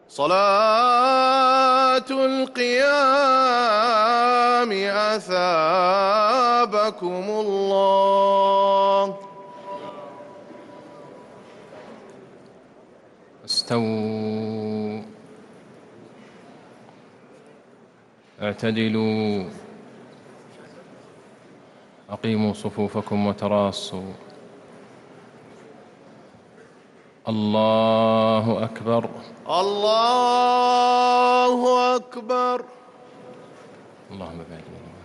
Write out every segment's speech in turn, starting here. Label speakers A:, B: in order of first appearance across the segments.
A: صلاة القيام أثابكم الله.
B: استووا، اعتدلوا، أقيموا صفوفكم وتراصوا. الله أكبر،
A: الله أكبر.
B: اللهم بارك لنا.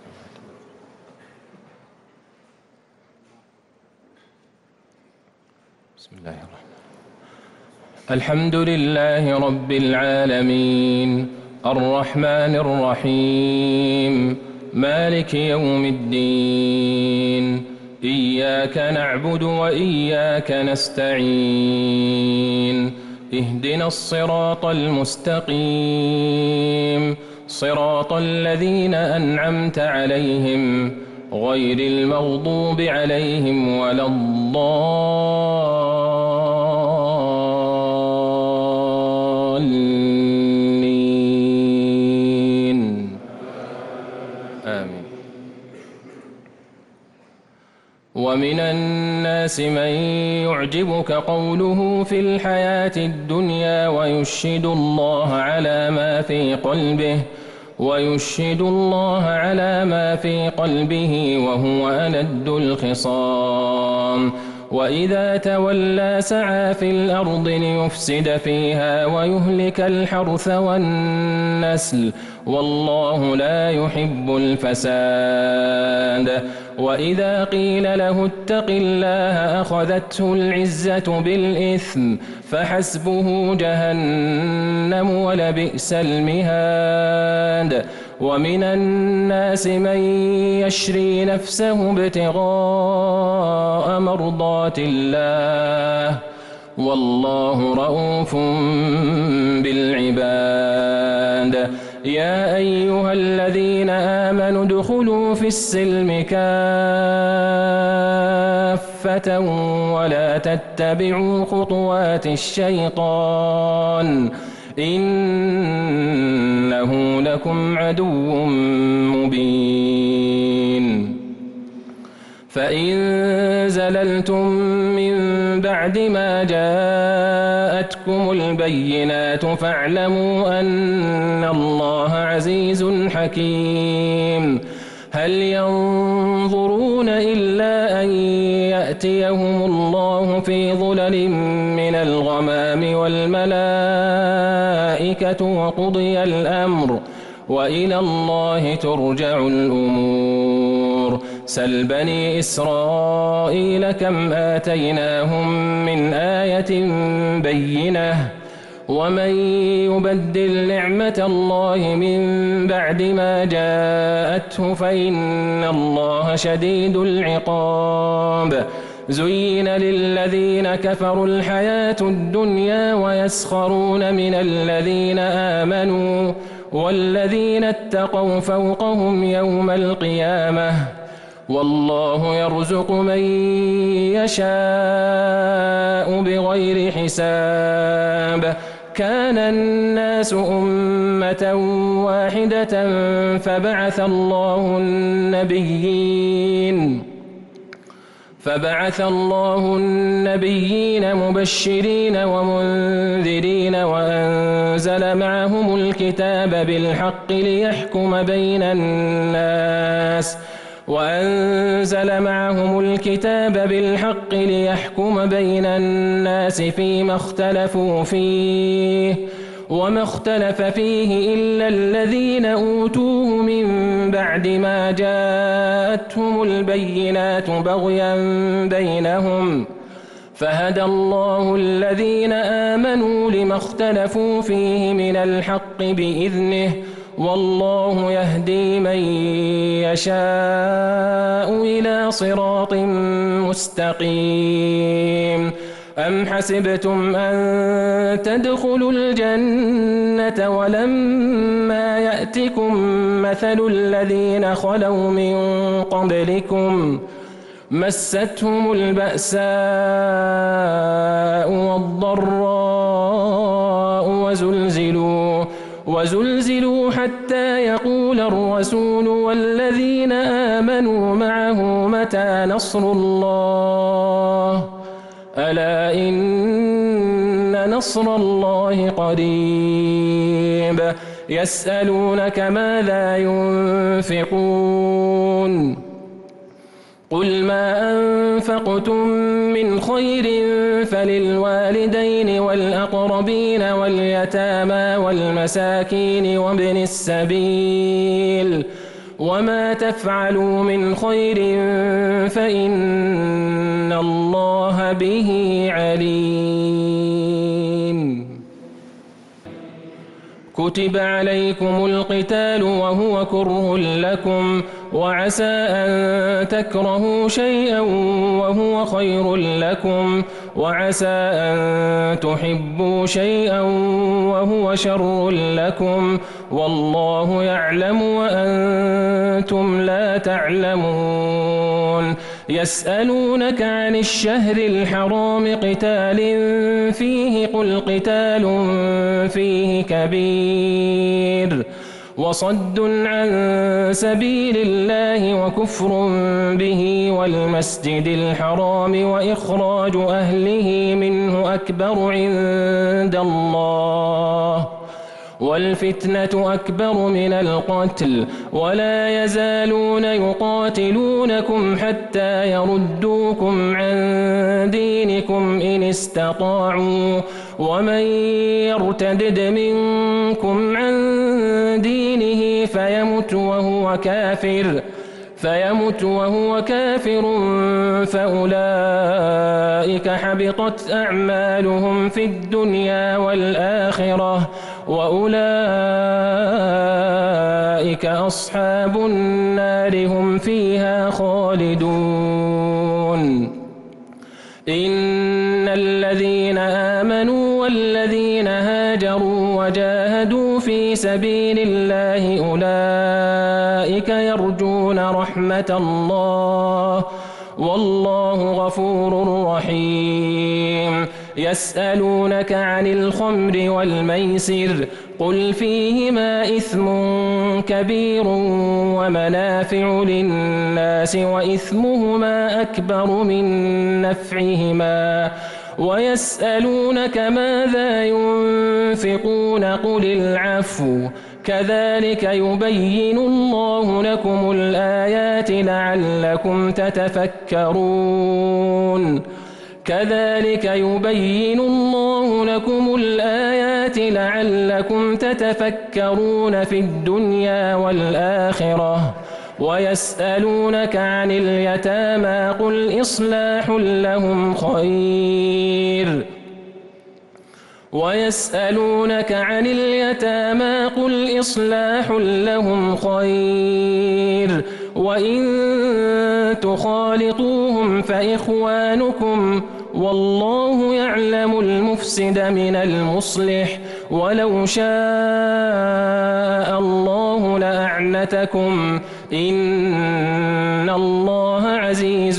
B: بسم الله الرحمن الرحيم. الحمد لله رب العالمين، الرحمن الرحيم، مالك يوم الدين، إياك نعبد وإياك نستعين، اهدنا الصراط المستقيم، صراط الذين أنعمت عليهم غير المغضوب عليهم ولا الضالين، آمين. ومن الناس من يعجبك قوله في الحياة الدنيا ويشهد الله على ما في قلبه وهو ألد الخصام، وإذا تولى سعى في الأرض ليفسد فيها ويهلك الحرث والنسل، والله لا يحب الفساد. وإذا قيل له اتق الله أخذته العزة بالإثم فحسبه جهنم ولبئس المهاد. ومن الناس من يشري نفسه ابتغاء مرضات الله، والله رؤوف بالعباد. يا أيها الذين آمنوا ادخلوا في السلم كافة ولا تتبعوا خطوات الشيطان، إنه لكم عدو مبين. فإن زللتم من بعد ما جاءتكم البينات فاعلموا أن الله عزيز حكيم. هل ينظرون إلا أن يأتيهم الله في ظلل من الغمام والملائكة وقضي الأمر وإلى الله ترجع الأمور. سل بني إسرائيل كم آتيناهم من آية بينة، ومن يبدل نعمة الله من بعد ما جاءته فإن الله شديد العقاب. زين للذين كفروا الحياة الدنيا ويسخرون من الذين آمنوا، والذين اتقوا فوقهم يوم القيامة، والله يرزق من يشاء بغير حساب. كان الناس أمة واحدة فبعث الله النبيين مبشرين ومنذرين وأنزل معهم الكتاب بالحق ليحكم بين الناس فيما اختلفوا فيه، وما اختلف فيه إلا الذين أوتوه من بعد ما جاءتهم البينات بغيا بينهم، فهدى الله الذين آمنوا لما اختلفوا فيه من الحق بإذنه، والله يهدي من يشاء إلى صراط مستقيم. أم حسبتم أن تدخلوا الجنة ولما يأتكم مثل الذين خلوا من قبلكم مستهم البأساء والضراء وزلزلوا حتى يقول الرسول والذين آمنوا معه متى نصر الله ألا إن نصر الله قريب يسألونك ماذا ينفقون قل ما أنفقتم من خير فللوالدين والأقربين واليتامى والمساكين وابن السبيل وما تفعلوا من خير فإن الله به عليم كتب عليكم القتال وهو كره لكم وعسى أن تكرهوا شيئا وهو خير لكم وعسى أن تحبوا شيئا وهو شر لكم والله يعلم وأنتم لا تعلمون يسألونك عن الشهر الحرام قتال فيه قل قتال فيه كبير وصد عن سبيل الله وكفر به والمسجد الحرام وإخراج أهله منه أكبر عند الله والفتنة أكبر من القتل ولا يزالون يقاتلونكم حتى يردوكم عن دينكم إن استطاعوا ومن يرتدد منكم عن دينه فيمت وهو كافر فأولئك حبطت أعمالهم في الدنيا والآخرة وأولئك أصحاب النار هم فيها خالدون إن الذين آمنوا والذين هاجروا وجاهدوا في سبيل الله أولئك يرجون رحمة الله والله غفور رحيم يسألونك عن الخمر والميسر قل فيهما إثم كبير ومنافع للناس وإثمهما أكبر من نفعهما ويسألونك ماذا ينفقون قل العفو كذلك يبين الله لكم الآيات لعلكم تتفكرون كذلك يبين الله لكم الآيات لعلكم تتفكرون في الدنيا والآخرة ويسألونك عن اليتامى قل إصلاح لهم خير ويسألونك عن اليتامى قل إصلاح لهم خير وإن تخالطوهم فإخوانكم والله يعلم المفسد من المصلح ولو شاء الله لأعنتكم إن الله عزيز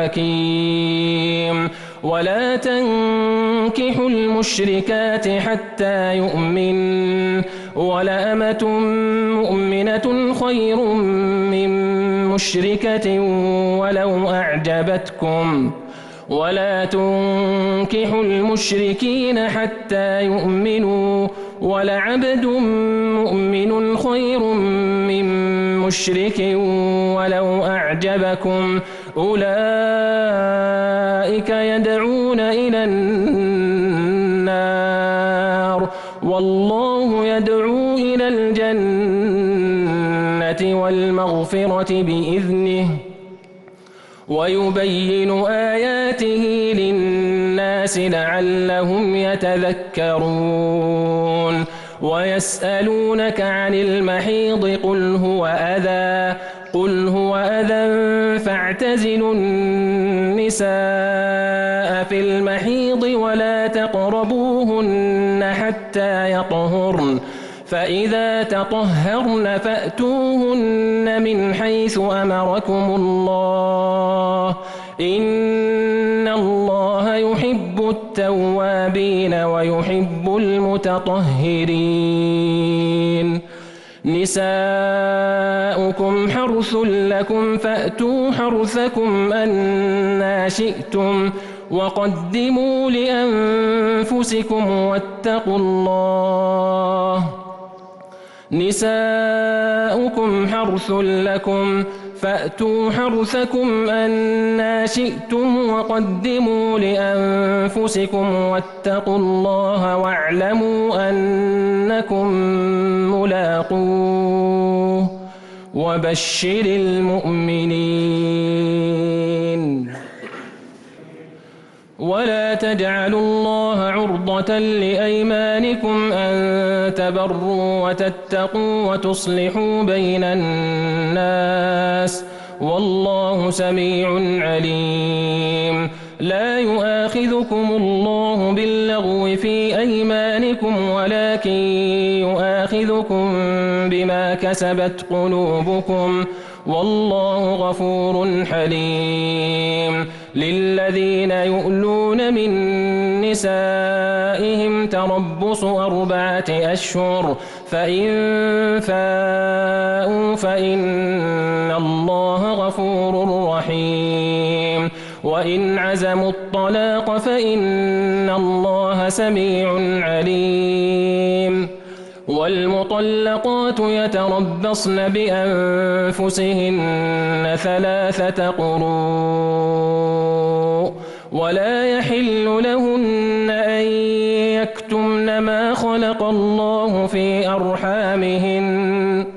B: حكيم ولا تنكحوا المشركات حتى يؤمن ولأمة مؤمنة خير من مشركة ولو أعجبتكم ولا تنكحوا المشركين حتى يؤمنوا ولعبد مؤمن خير من مشرك ولو أعجبكم أولئك يدعون إلى النار والله يدعو إلى الجنة والمغفرة بإذنه ويبين آياته للناس لعلهم يتذكرون ويسألونك عن المحيض قل هو أذى فاعتزلوا النساء في المحيض ولا تقربوهن حتى يطهرن فإذا تطهرن فأتوهن من حيث أمركم الله إن الله يحب التوابين ويحب المتطهرين نساؤكم حرث لكم فأتوا حرثكم أنى شئتم وقدموا لأنفسكم واتقوا الله نساؤكم حرث لكم فأتوا حرثكم أنى شئتم وقدموا لأنفسكم واتقوا الله واعلموا أنكم ملاقوه وبشر المؤمنين ولا تجعلوا الله عرضة لأيمانكم أن تبروا وتتقوا وتصلحوا بين الناس والله سميع عليم لا يؤاخذكم الله باللغو في أيمانكم ولكن يؤاخذكم بما كسبت قلوبكم والله غفور حليم للذين يؤلون من نسائهم تربص 4 أشهر فإن فاءوا فإن الله غفور رحيم وإن عزموا الطلاق فإن الله سميع عليم والمطلقات يتربصن بأنفسهن 3 قروء ولا يحل لهن أن يكتمن ما خلق الله في أرحامهن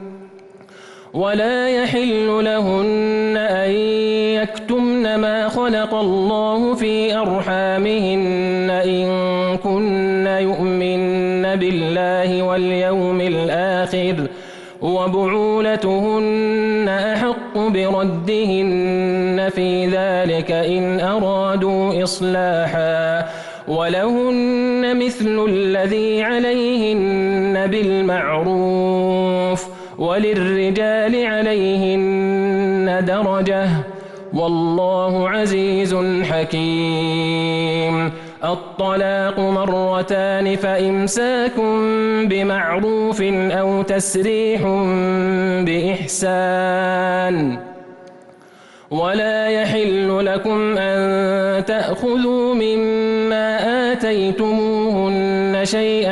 B: إن كن يؤمن بالله واليوم الآخر وبعولتهن أحق بردهن في ذلك إن أرادوا إصلاحا ولهن مثل الذي عليهن بالمعروف وللرجال عليهن درجة والله عزيز حكيم الطلاق 2 فإمساك بمعروف أو تسريح بإحسان ولا يحل لكم أن تأخذوا مما آتيتموهن شيئا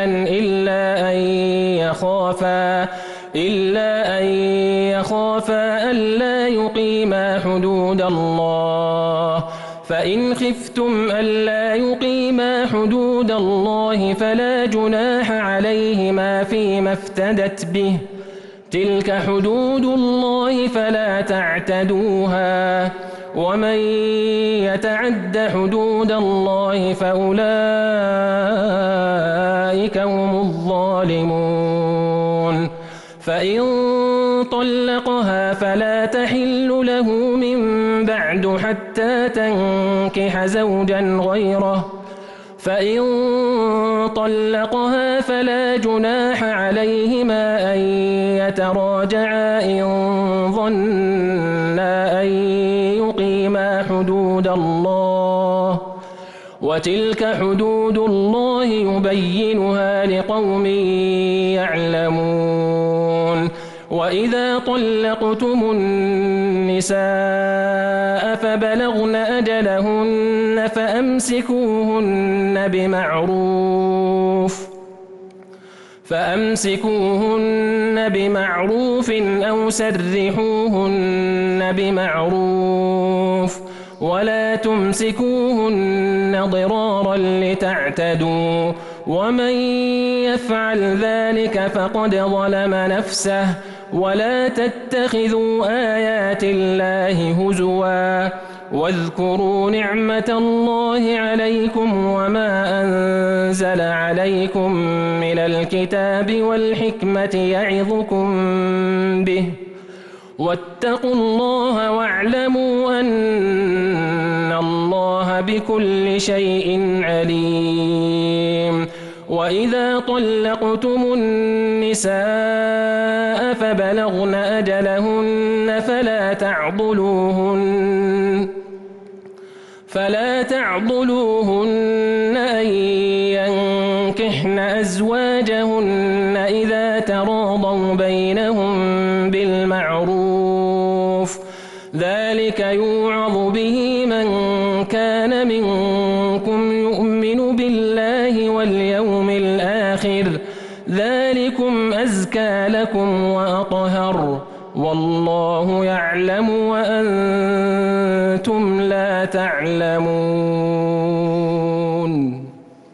B: إلا أن يخافا ألا يقيما حدود الله فإن خفتم ألا يقيما حدود الله فلا جناح عليهما فيما افتدت به تلك حدود الله فلا تعتدوها ومن يتعد حدود الله فأولئك هم الظالمون فإن طلقها فلا تحل له من بعد حتى تنكح زوجا غيره فإن طلقها فلا جناح عليهما أن يتراجعا إن ظنا أن يقيما حدود الله وتلك حدود الله يبينها لقوم يعلمون وإذا طلقتم النساء فبلغن أجلهن فأمسكوهن بمعروف أو سرحوهن بمعروف ولا تمسكوهن ضرارا لتعتدوا ومن يفعل ذلك فقد ظلم نفسه ولا تتخذوا آيات الله هزوا واذكروا نعمة الله عليكم وما أنزل عليكم من الكتاب والحكمة يعظكم به واتقوا الله واعلموا أن الله بكل شيء عليم وإذا طلقتم النساء فبلغن فلا تعضلوهن أن ينكحن أزواجهن إذا تراضوا بينهم بالمعروف، ذلك يوعظ به من كان منكم يؤمن بالله واليوم الآخر، ذلكم أزكى لكم وأطهر، والله يعلم وأنتم لا تعلمون.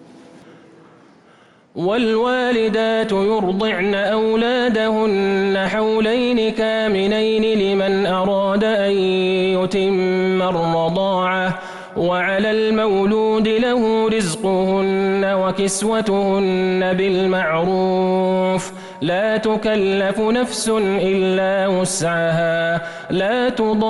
B: والوالدات يرضعن أولادهن حولين كاملين لمن أراد أن يتم الرضاعة، وعلى المولود له رزقهن وكسوتهن بالمعروف، لا تكلف نفس إلا وسعها، لا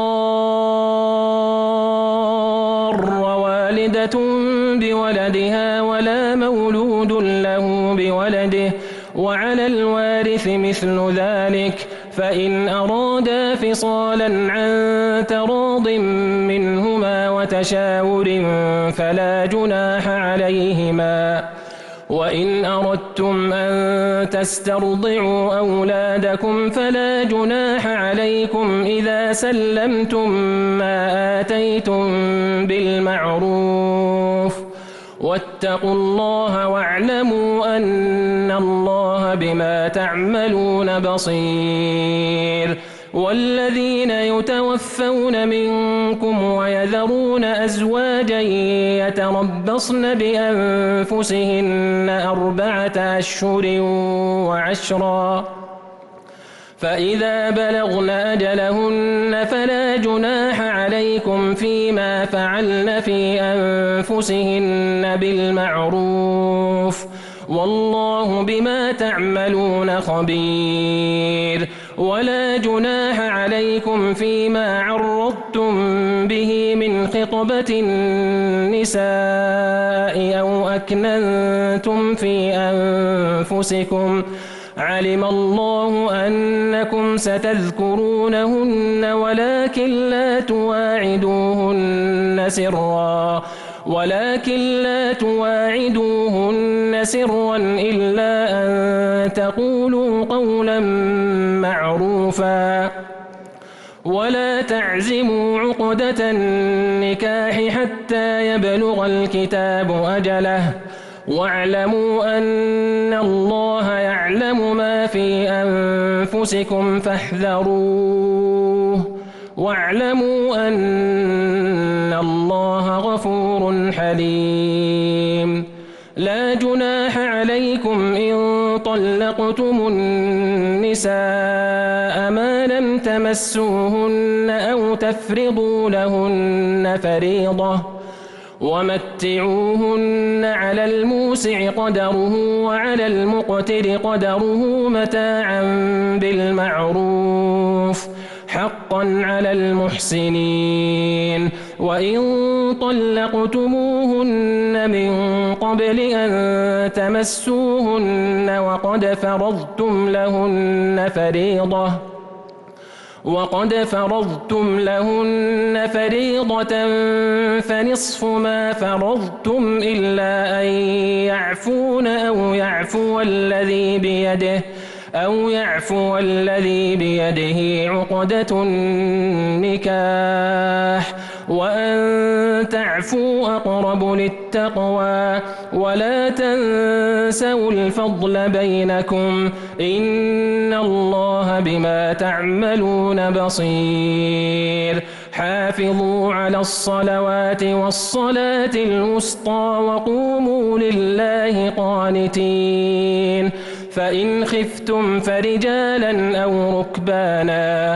B: تضار والدة بولدها ولا مولود له بولده، وعلى الوارث مثل ذلك، فإن أرادا فصالا عن تراض منهما وتشاور فلا جناح عليهما. وإن أردتم أن تسترضعوا أولادكم فلا جناح عليكم إذا سلمتم ما آتيتم بالمعروف، واتقوا الله واعلموا أن الله بما تعملون بصير. والذين يتوفون منكم ويذرون أزواجا يتربصن بأنفسهن 4 أشهر وعشرا، فإذا بلغن أجلهن فلا جناح عليكم فيما فعلن في أنفسهن بالمعروف، والله بما تعملون خبير. ولا جناح عليكم فيما عرضتم به من خطبة النساء أو أكننتم في أنفسكم، علم الله أنكم ستذكرونهن ولكن لا تواعدوهن سرا إلا أن تقولوا قولا معروفا، ولا تعزموا عقدة النكاح حتى يبلغ الكتاب أجله، واعلموا أن الله يعلم ما في أنفسكم فاحذروه، واعلموا أن الله غفور حليم. لا جناح عليكم إن طلقتم النساء ما لم تمسوهن أو تفرضوا لهن فريضة، ومتعوهن على الموسع قدره وعلى المقتر قدره متاعا بالمعروف، حقا على المحسنين. وإن طلقتموهن من قبل أن تمسوهن وقد فرضتم لهن فريضة فنصف ما فرضتم إلا أن يعفون أو يعفو الذي بيده عقدة النكاح، وأن تعفوا أقرب للتقوى، ولا تنسوا الفضل بينكم، إن الله بما تعملون بصير. حافظوا على الصلوات والصلاة الوسطى وقوموا لله قانتين، فإن خفتم فرجالا أو ركبانا،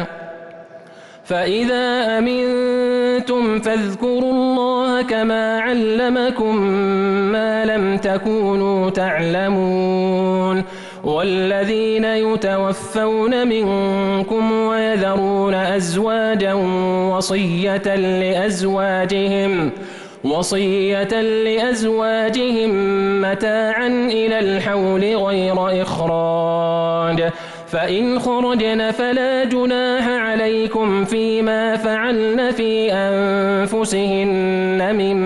B: فإذا أمنتم فاذكروا الله كما علمكم ما لم تكونوا تعلمون. والذين يتوفون منكم ويذرون أزواجا وصية لأزواجهم متاعا إلى الحول غير إخراج، فإن خرجن فلا جناح عليكم فيما فعلن في أنفسهن من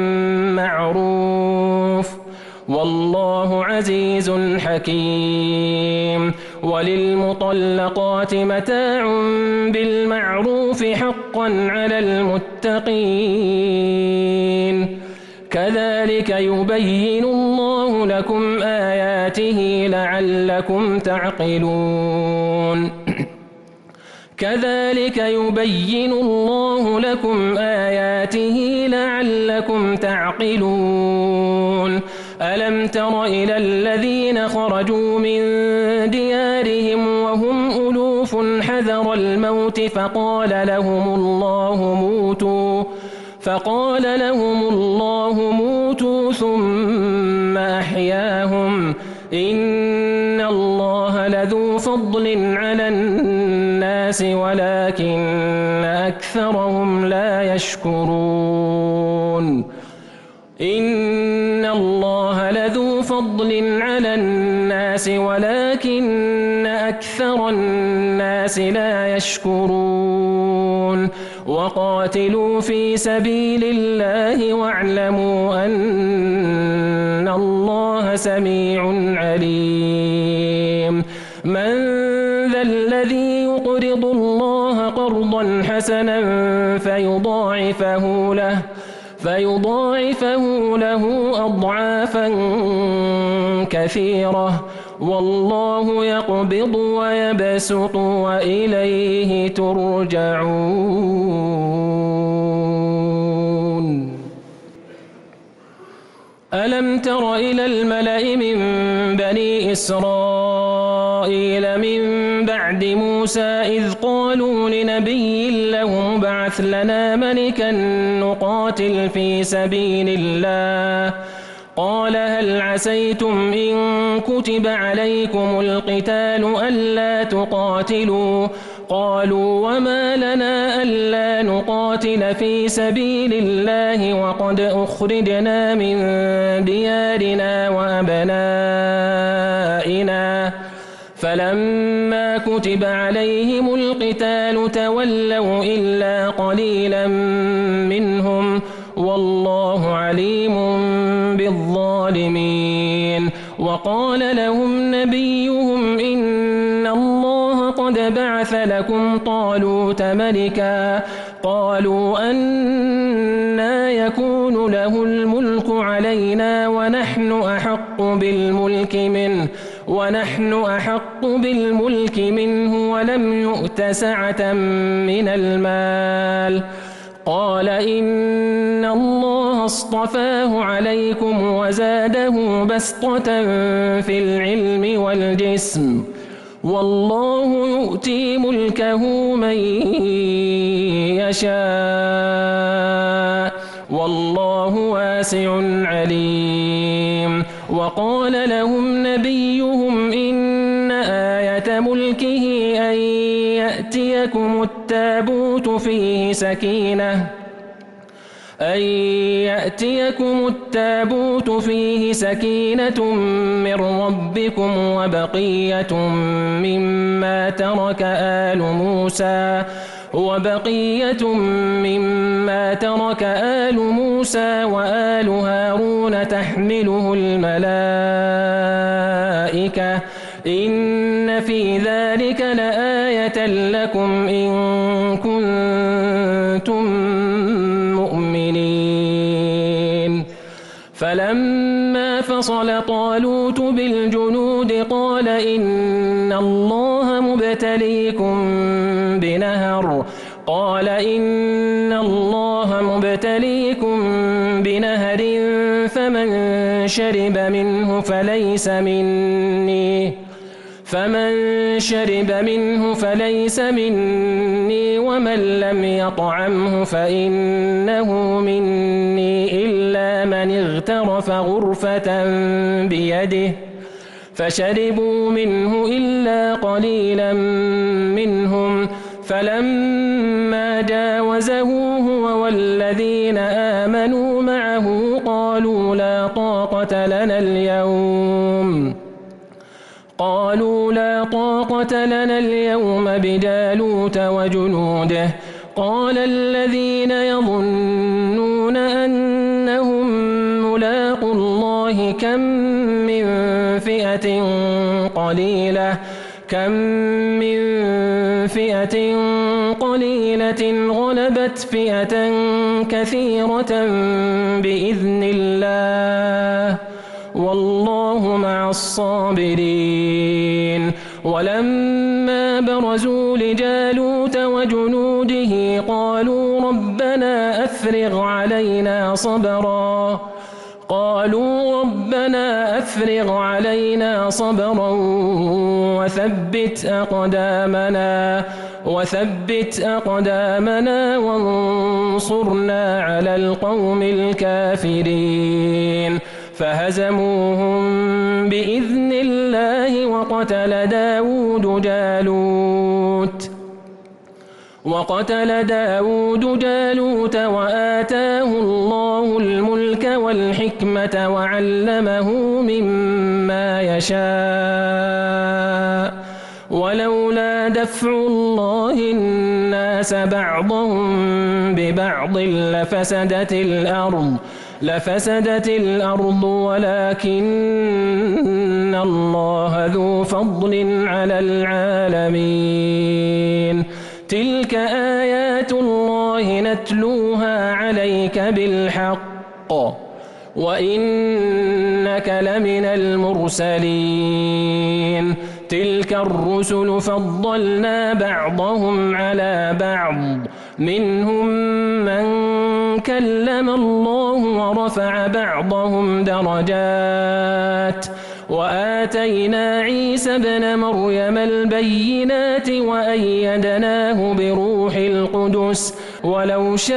B: معروف والله عزيز حكيم. وللمطلقات متاع بالمعروف حقا على المتقين كذلك يبين الله لكم آياته لعلكم تعقلون. كذلك يبين الله لكم آياته لعلكم تعقلون. ألم تر إلى الذين خرجوا من ديارهم وهم ألوف حذر الموت فقال لهم الله موتوا ثم أحياهم إن الله لذو فضل على الناس ولكن أكثرهم لا يشكرون. إن الله لذو فضل على الناس ولكن أكثر الناس لا يشكرون. وقاتلوا في سبيل الله واعلموا أن الله سميع عليم. من ذا الذي يقرض الله قرضا حسنا فيضاعفه له أضعافا كثيرة والله يقبض ويبسط وإليه ترجعون. ألم تر إلى الملأ من بني إسرائيل من بعد موسى إذ قالوا لنبي له ابعث لنا ملكا نقاتل في سبيل الله قال هل عسيتم إن كتب عليكم القتال ألا تقاتلوا قالوا وما لنا ألا نقاتل في سبيل الله وقد أخرجنا من ديارنا وأبنائنا فلما كتب عليهم القتال تولوا إلا قليلا منهم والله عليم بالظالمين. وقال لهم نبيهم إن الله قد بعث لكم طالوت ملكا قالوا أنى يكون له الملك علينا ونحن أحق بالملك منه ولم يؤت سعة من المال قال إن الله اصطفاه عليكم وزاده بسطة في العلم والجسم والله يؤتي ملكه من يشاء والله واسع عليم. وقال لهم نبيهم إن آية ملكه أن يأتيكم التابوت فيه سكينة من ربكم وبقية مما ترك آل موسى وآل هارون تحمله الملائكة إن في ذلك لآية لكم إن كنتم مؤمنين. فلما فصل طالوت بالجنود قال إن الله مبتليكم بنهر فمن شرب منه فليس مني ومن لم يطعمه فإنه مني إلا من اغترف غرفة بيده فشربوا منه إلا قليلا منهم فلما جاوزه هو والذين آمنوا معه قالوا لا طاقة قالوا لا طاقة لنا اليوم بجالوت وجنوده قال الذين يظنون أنهم ملاقو الله كم من فئة قليلة غلبت فئة كثيرة بإذن الله والله مع الصابرين ولما برزوا لجالوت وجنوده قالوا ربنا أفرغ علينا صبرا وثبت أقدامنا وانصرنا على القوم الكافرين فهزموهم بإذن الله وقتل داود جالوت وآتاه الله الملك والحكمة وعلمه مما يشاء ولولا دفع الله الناس بعضهم ببعض لفسدت الأرض ولكن الله ذو فضل على العالمين تلك آيات الله نتلوها عليك بالحق وإنك لمن المرسلين تلك الرسل فضلنا بعضهم على بعض منهم من كلم الله ورفع بعضهم درجات وآتينا عيسى ابن مريم البينات وأيدناه بروح القدس ولو شاء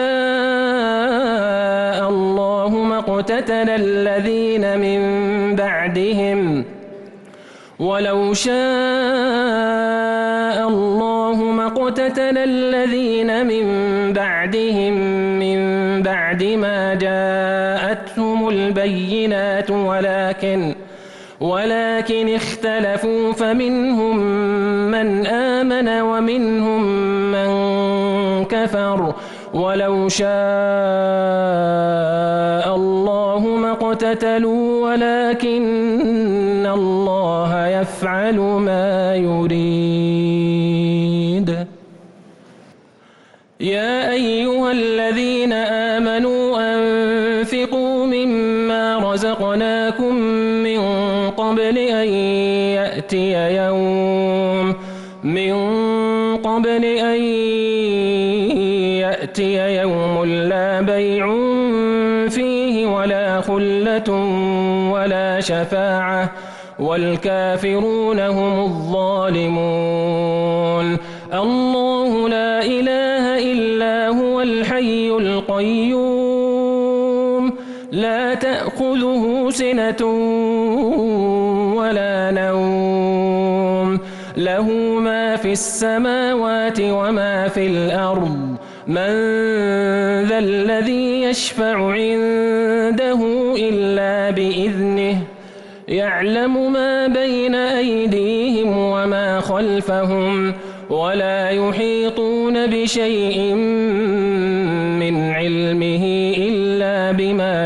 B: الله ما اقتتل الذين من بعدهم من بعد ما جاءتهم البينات ولكن اختلفوا فمنهم من آمن ومنهم من كفر ولو شاء الله ما اقتتلوا ولكن الله يفعل ما يريد يا أيها الذين آمنوا أنفقوا مما رزقناكم من قبل أن يأتي يوم لا بيع فيه ولا خلة ولا شفاعة والكافرون هم الظالمون الله لا إله إلا هو الحي القيوم لا تأخذه سنة ولا نوم له ما في السماوات وما في الأرض من ذا الذي يشفع عنده إلا بإذنه يعلم ما بين أيديهم وما خلفهم ولا يحيطون بشيء من علمه إلا بما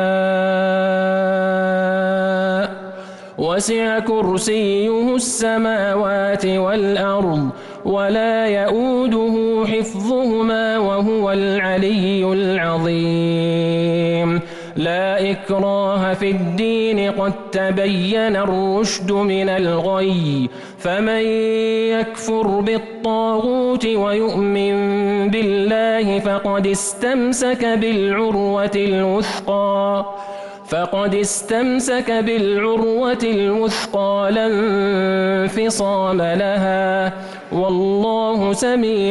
B: شاء وسع كرسيه السماوات والأرض ولا يؤوده حفظهما وهو العلي العظيم لا إكراه في الدين قد تبين الرشد من الغي فمن يكفر بالطاغوت ويؤمن بالله فقد استمسك بالعروة الوثقى لا انفصام لها والله سميع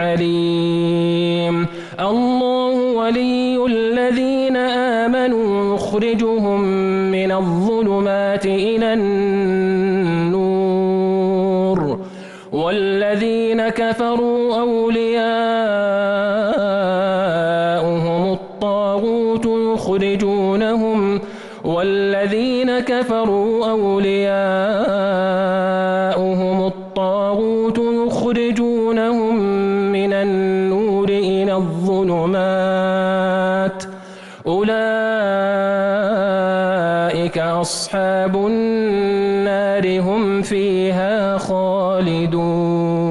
B: عليم الله ولي الذين آمنوا يخرجهم من الظلمات إلى النور والذين كفروا أولياؤهم الطاغوت يخرجونهم أصحاب النار هم فيها خالدون